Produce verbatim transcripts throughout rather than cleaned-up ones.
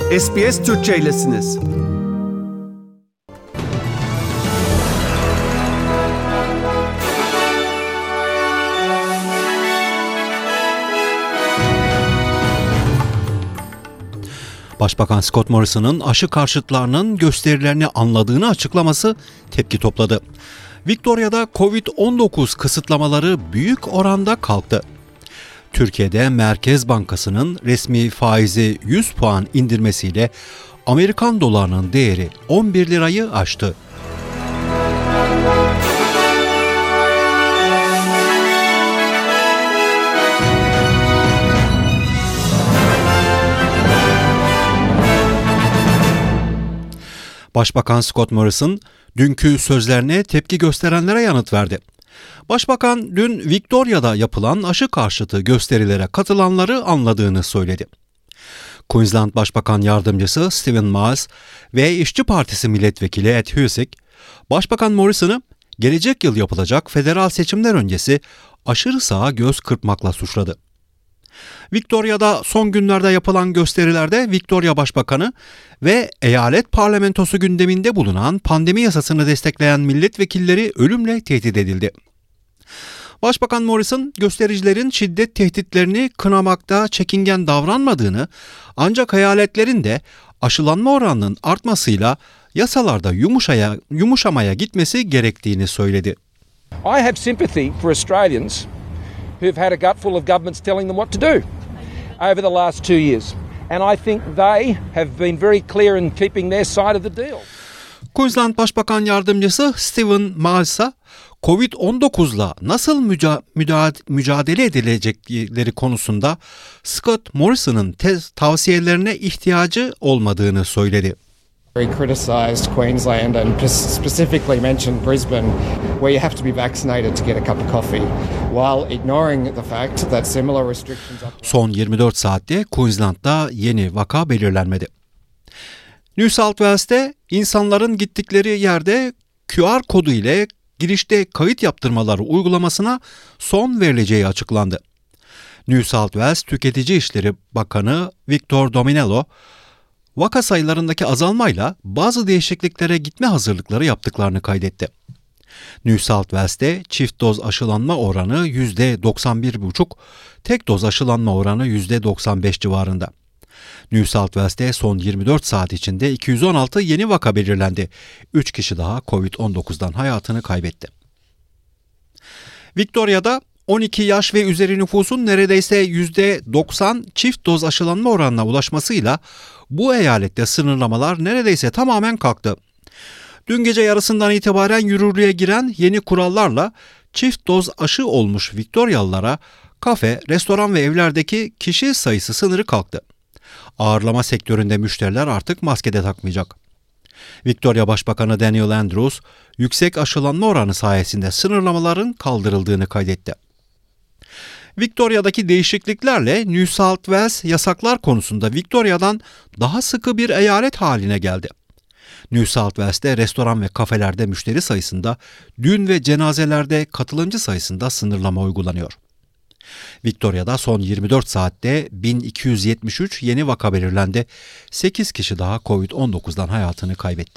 S B S Türkçe'ylesiniz. Başbakan Scott Morrison'ın aşı karşıtlarının gösterilerini anladığını açıklaması tepki topladı. Victoria'da kovid on dokuz kısıtlamaları büyük oranda kalktı. Türkiye'de Merkez Bankası'nın resmi faizi yüz puan indirmesiyle Amerikan dolarının değeri on bir lirayı aştı. Başbakan Scott Morrison, dünkü sözlerine tepki gösterenlere yanıt verdi. Başbakan dün Victoria'da yapılan aşı karşıtı gösterilere katılanları anladığını söyledi. Queensland Başbakan Yardımcısı Stephen Miles ve İşçi Partisi Milletvekili Ed Husic, Başbakan Morrison'ı gelecek yıl yapılacak federal seçimler öncesi aşırı sağa göz kırpmakla suçladı. Victoria'da son günlerde yapılan gösterilerde Victoria Başbakanı ve eyalet parlamentosu gündeminde bulunan pandemi yasasını destekleyen milletvekilleri ölümle tehdit edildi. Başbakan Morrison, göstericilerin şiddet tehditlerini kınamakta çekingen davranmadığını, ancak eyaletlerin de aşılanma oranının artmasıyla yasalarda yumuşaya, yumuşamaya gitmesi gerektiğini söyledi. I have sympathy for Australians who've had a gutful of governments telling them what to do over the last two years. And I think they have been very clear in keeping their side of the deal. Queensland Başbakan Yardımcısı Stephen Miles'a kovid on dokuzla nasıl müca- müda- mücadele edilecekleri konusunda Scott Morrison'ın tez tavsiyelerine ihtiyacı olmadığını söyledi. He criticised Queensland and specifically mentioned Brisbane, where you have to be vaccinated to get a cup of coffee, while ignoring the fact that similar restrictions apply. Son yirmi dört saatte Queensland'da yeni vaka belirlenmedi. New South Wales'te insanların gittikleri yerde Q R kodu ile girişte kayıt yaptırmaları uygulamasına son verileceği açıklandı. New South Wales Tüketici İşleri Bakanı Victor Dominello, vaka sayılarındaki azalmayla bazı değişikliklere gitme hazırlıkları yaptıklarını kaydetti. New South Wales'te çift doz aşılanma oranı yüzde doksan bir buçuk, tek doz aşılanma oranı yüzde doksan beş civarında. New South Wales'te son yirmi dört saat içinde iki yüz on altı yeni vaka belirlendi. üç kişi daha kovid on dokuzdan hayatını kaybetti. Victoria'da on iki yaş ve üzeri nüfusun neredeyse yüzde doksan çift doz aşılanma oranına ulaşmasıyla bu eyalette sınırlamalar neredeyse tamamen kalktı. Dün gece yarısından itibaren yürürlüğe giren yeni kurallarla çift doz aşı olmuş Victorialılara kafe, restoran ve evlerdeki kişi sayısı sınırı kalktı. Ağırlama sektöründe müşteriler artık maske de takmayacak. Victoria Başbakanı Daniel Andrews, yüksek aşılanma oranı sayesinde sınırlamaların kaldırıldığını kaydetti. Victoria'daki değişikliklerle New South Wales yasaklar konusunda Victoria'dan daha sıkı bir eyalet haline geldi. New South Wales'te restoran ve kafelerde müşteri sayısında, düğün ve cenazelerde katılımcı sayısında sınırlama uygulanıyor. Victoria'da son yirmi dört saatte bin iki yüz yetmiş üç yeni vaka belirlendi. sekiz kişi daha kovid on dokuzdan hayatını kaybetti.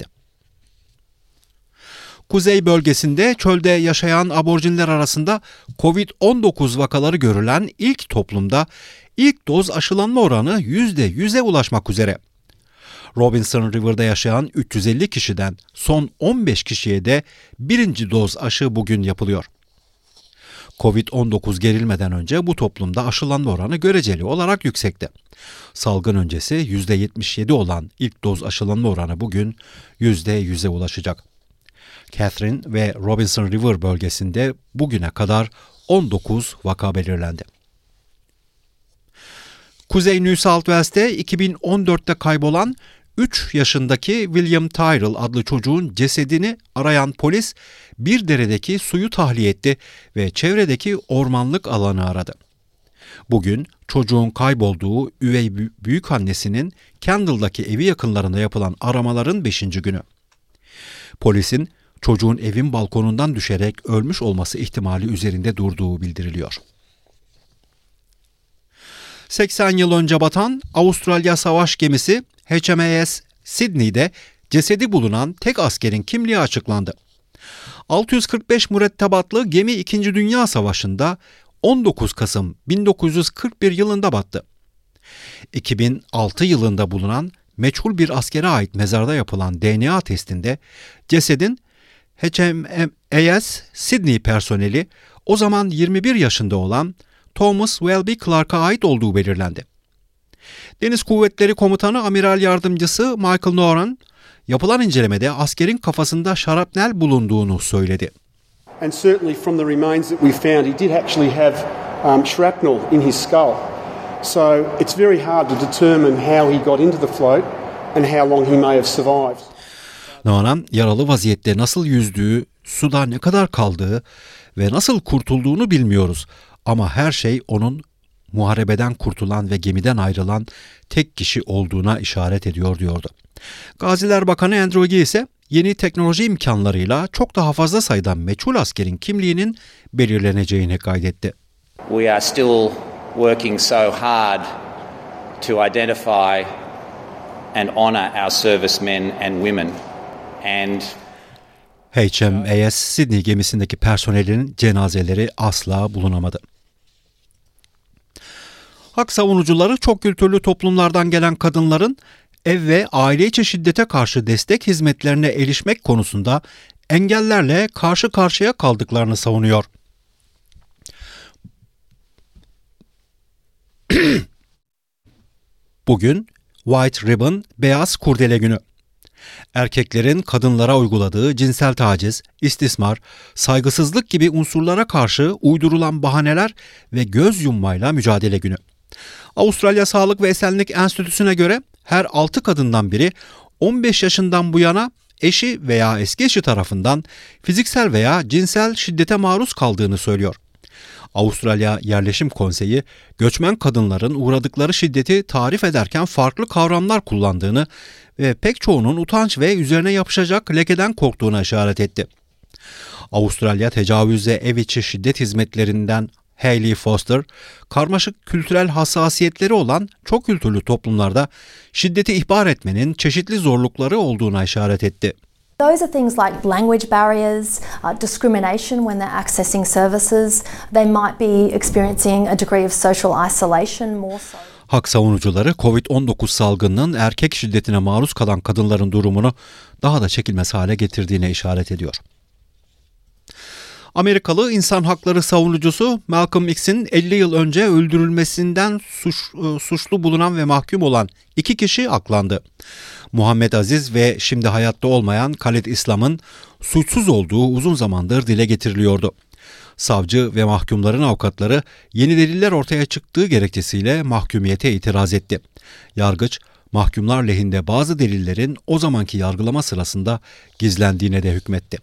Kuzey bölgesinde çölde yaşayan aborjinler arasında kovid on dokuz vakaları görülen ilk toplumda ilk doz aşılanma oranı yüzde yüze ulaşmak üzere. Robinson River'da yaşayan üç yüz elli kişiden son on beş kişiye de birinci doz aşı bugün yapılıyor. kovid on dokuz gerilmeden önce bu toplumda aşılanma oranı göreceli olarak yüksekti. Salgın öncesi yüzde yetmiş yedi olan ilk doz aşılanma oranı bugün yüzde yüze ulaşacak. Catherine ve Robinson River bölgesinde bugüne kadar on dokuz vaka belirlendi. Kuzey New South Wales'te iki bin on dörtte kaybolan üç yaşındaki William Tyrrell adlı çocuğun cesedini arayan polis bir deredeki suyu tahliye etti ve çevredeki ormanlık alanı aradı. Bugün çocuğun kaybolduğu üvey büyükannesinin Kendall'daki evi yakınlarında yapılan aramaların beşinci günü. Polisin çocuğun evin balkonundan düşerek ölmüş olması ihtimali üzerinde durduğu bildiriliyor. seksen yıl önce batan Avustralya savaş gemisi H M A S Sydney'de cesedi bulunan tek askerin kimliği açıklandı. altı yüz kırk beş mürettebatlı gemi İkinci Dünya Savaşı'nda on dokuz Kasım bin dokuz yüz kırk bir yılında battı. iki bin altı yılında bulunan meçhul bir askere ait mezarda yapılan D N A testinde cesedin H M A S Sydney personeli o zaman yirmi bir yaşında olan Thomas Welby Clark'a ait olduğu belirlendi. Deniz Kuvvetleri Komutanı Amiral Yardımcısı Michael Noran, yapılan incelemede askerin kafasında şarapnel bulunduğunu söyledi. And certainly from the remains that we found, he did actually have um, shrapnel in his skull. So it's very hard to determine how he got into the float and how long he may have survived. Noran, yaralı vaziyette nasıl yüzdüğü, suda ne kadar kaldığı ve nasıl kurtulduğunu bilmiyoruz. Ama her şey onun muharebeden kurtulan ve gemiden ayrılan tek kişi olduğuna işaret ediyor diyordu. Gaziler Bakanı Andrew Gee ise yeni teknoloji imkanlarıyla çok daha fazla sayıda meçhul askerin kimliğinin belirleneceğini kaydetti. We are still working so hard to identify and honor our servicemen and women and H M A S Sydney gemisindeki personelin cenazeleri asla bulunamadı. Hak savunucuları çok kültürlü toplumlardan gelen kadınların ev ve aile içi şiddete karşı destek hizmetlerine erişmek konusunda engellerle karşı karşıya kaldıklarını savunuyor. Bugün White Ribbon, Beyaz Kurdele Günü. Erkeklerin kadınlara uyguladığı cinsel taciz, istismar, saygısızlık gibi unsurlara karşı uydurulan bahaneler ve göz yummayla mücadele günü. Avustralya Sağlık ve Esenlik Enstitüsü'ne göre her altı kadından biri on beş yaşından bu yana eşi veya eski eşi tarafından fiziksel veya cinsel şiddete maruz kaldığını söylüyor. Avustralya Yerleşim Konseyi, göçmen kadınların uğradıkları şiddeti tarif ederken farklı kavramlar kullandığını ve pek çoğunun utanç ve üzerine yapışacak lekeden korktuğuna işaret etti. Avustralya Tecavüz ve Ev İçi Şiddet Hizmetlerinden Hayley Foster, karmaşık kültürel hassasiyetleri olan çok kültürlü toplumlarda şiddeti ihbar etmenin çeşitli zorlukları olduğuna işaret etti. Those are things like language barriers, uh, discrimination when they're accessing services. They might be experiencing a degree of social isolation more so. Hak savunucuları kovid on dokuz salgınının erkek şiddetine maruz kalan kadınların durumunu daha da çekilmez hale getirdiğine işaret ediyor. Amerikalı insan hakları savunucusu Malcolm X'in elli yıl önce öldürülmesinden suç, suçlu bulunan ve mahkum olan iki kişi aklandı. Muhammed Aziz ve şimdi hayatta olmayan Khalid İslam'ın suçsuz olduğu uzun zamandır dile getiriliyordu. Savcı ve mahkumların avukatları yeni deliller ortaya çıktığı gerekçesiyle mahkumiyete itiraz etti. Yargıç, mahkumlar lehinde bazı delillerin o zamanki yargılama sırasında gizlendiğine de hükmetti.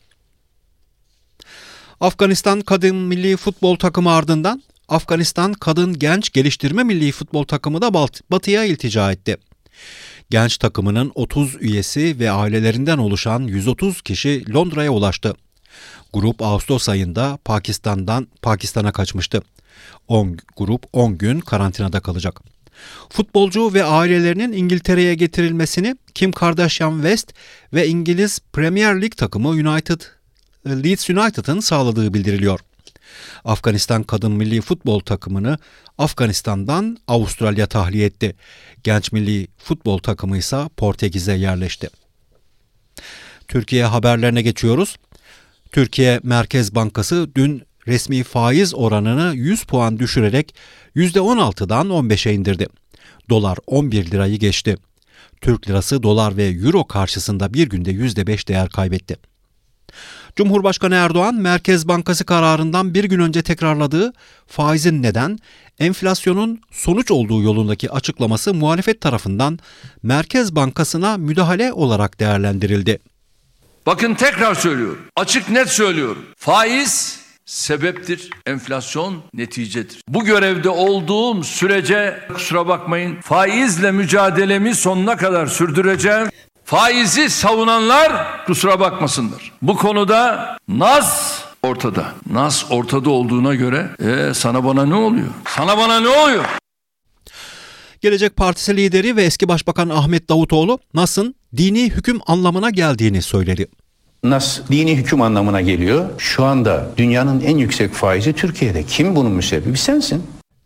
Afganistan Kadın Milli Futbol Takımı ardından Afganistan Kadın Genç Geliştirme Milli Futbol Takımı da Batı'ya iltica etti. Genç takımının otuz üyesi ve ailelerinden oluşan yüz otuz kişi Londra'ya ulaştı. Grup Ağustos ayında Pakistan'dan Pakistan'a kaçmıştı. on grup on gün karantinada kalacak. Futbolcu ve ailelerinin İngiltere'ye getirilmesini Kim Kardashian West ve İngiliz Premier Lig takımı United Leeds United'ın sağladığı bildiriliyor. Afganistan Kadın Milli Futbol Takımını Afganistan'dan Avustralya tahliye etti. Genç Milli Futbol Takımı ise Portekiz'e yerleşti. Türkiye haberlerine geçiyoruz. Türkiye Merkez Bankası dün resmi faiz oranını yüz puan düşürerek yüzde on altıdan on beşe indirdi. Dolar on bir lirayı geçti. Türk lirası dolar ve euro karşısında bir günde yüzde beş değer kaybetti. Cumhurbaşkanı Erdoğan, Merkez Bankası kararından bir gün önce tekrarladığı faizin neden, enflasyonun sonuç olduğu yolundaki açıklaması muhalefet tarafından Merkez Bankası'na müdahale olarak değerlendirildi. Bakın tekrar söylüyorum, açık net söylüyorum. Faiz sebeptir, enflasyon neticedir. Bu görevde olduğum sürece kusura bakmayın, faizle mücadelemi sonuna kadar sürdüreceğim. Faizi savunanlar kusura bakmasınlar. Bu konuda nas ortada. Nas ortada olduğuna göre e, sana bana ne oluyor? Sana bana ne oluyor? Gelecek Partisi lideri ve eski Başbakan Ahmet Davutoğlu Nas'ın dini hüküm anlamına geldiğini söyledi. Nas dini hüküm anlamına geliyor. Şu anda dünyanın en yüksek faizi Türkiye'de. Kim bunun müsebbibi? Sensin.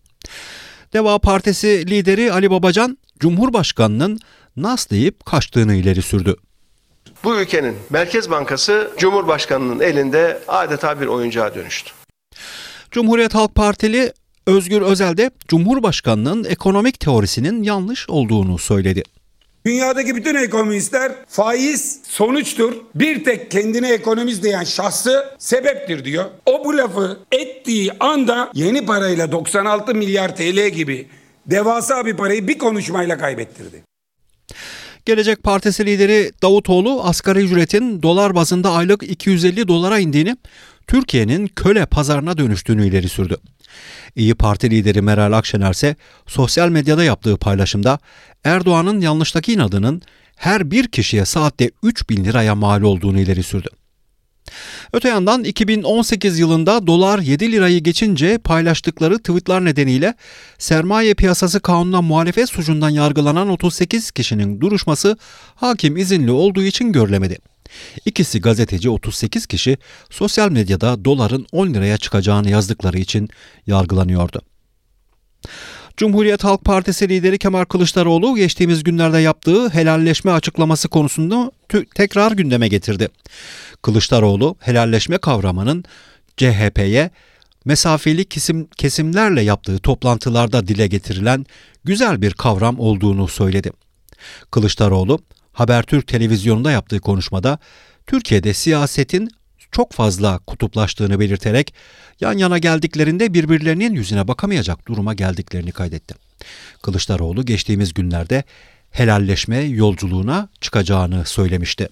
Deva Partisi lideri Ali Babacan, Cumhurbaşkanı'nın Nas deyip kaçtığını ileri sürdü. Bu ülkenin Merkez Bankası Cumhurbaşkanı'nın elinde adeta bir oyuncağa dönüştü. Cumhuriyet Halk Partili Özgür Özel de Cumhurbaşkanı'nın ekonomik teorisinin yanlış olduğunu söyledi. Dünyadaki bütün ekonomistler faiz sonuçtur, bir tek kendine ekonomist diyen şahsı sebeptir diyor. O bu lafı ettiği anda yeni parayla doksan altı milyar T L gibi devasa bir parayı bir konuşmayla kaybettirdi. Gelecek Partisi lideri Davutoğlu asgari ücretin dolar bazında aylık iki yüz elli dolara indiğini, Türkiye'nin köle pazarına dönüştüğünü ileri sürdü. İYİ Parti lideri Meral Akşener ise sosyal medyada yaptığı paylaşımda Erdoğan'ın yanlıştaki inadının her bir kişiye saatte üç bin liraya mal olduğunu ileri sürdü. Öte yandan iki bin on sekiz yılında dolar yedi lirayı geçince paylaştıkları tweetler nedeniyle sermaye piyasası kanununa muhalefet suçundan yargılanan otuz sekiz kişinin duruşması hakim izinli olduğu için görülemedi. İkisi gazeteci, otuz sekiz kişi sosyal medyada doların on liraya çıkacağını yazdıkları için yargılanıyordu. Cumhuriyet Halk Partisi lideri Kemal Kılıçdaroğlu geçtiğimiz günlerde yaptığı helalleşme açıklaması konusunda t- tekrar gündeme getirdi. Kılıçdaroğlu helalleşme kavramının C H P'ye mesafeli kesim, kesimlerle yaptığı toplantılarda dile getirilen güzel bir kavram olduğunu söyledi. Kılıçdaroğlu Habertürk televizyonunda yaptığı konuşmada Türkiye'de siyasetin çok fazla kutuplaştığını belirterek yan yana geldiklerinde birbirlerinin yüzüne bakamayacak duruma geldiklerini kaydetti. Kılıçdaroğlu geçtiğimiz günlerde helalleşme yolculuğuna çıkacağını söylemişti.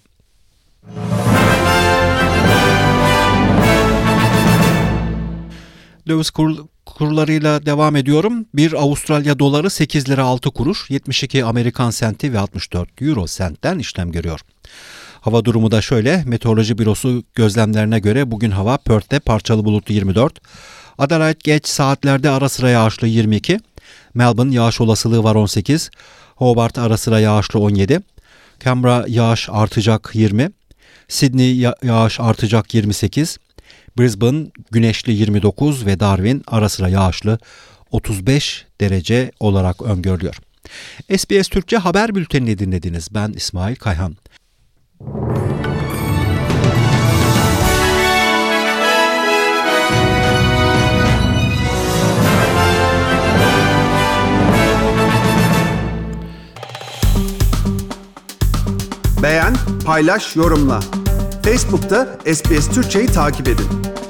Döviz kur, kurlarıyla devam ediyorum. Bir Avustralya doları sekiz lira altı kuruş, yetmiş iki Amerikan senti ve altmış dört euro sentten işlem görüyor. Hava durumu da şöyle. Meteoroloji Bürosu gözlemlerine göre bugün hava Perth'te parçalı bulutlu yirmi dört. Adelaide geç saatlerde ara sıra yağışlı yirmi iki. Melbourne yağış olasılığı var on sekiz. Hobart ara sıra yağışlı on yedi. Canberra yağış artacak yirmi. Sydney ya- yağış artacak yirmi sekiz. Brisbane güneşli yirmi dokuz ve Darwin ara sıra yağışlı otuz beş derece olarak öngörülüyor. S B S Türkçe haber bültenini dinlediniz. Ben İsmail Kayhan. Beğen, paylaş, yorumla. Facebook'ta S B S Türkçe'yi takip edin.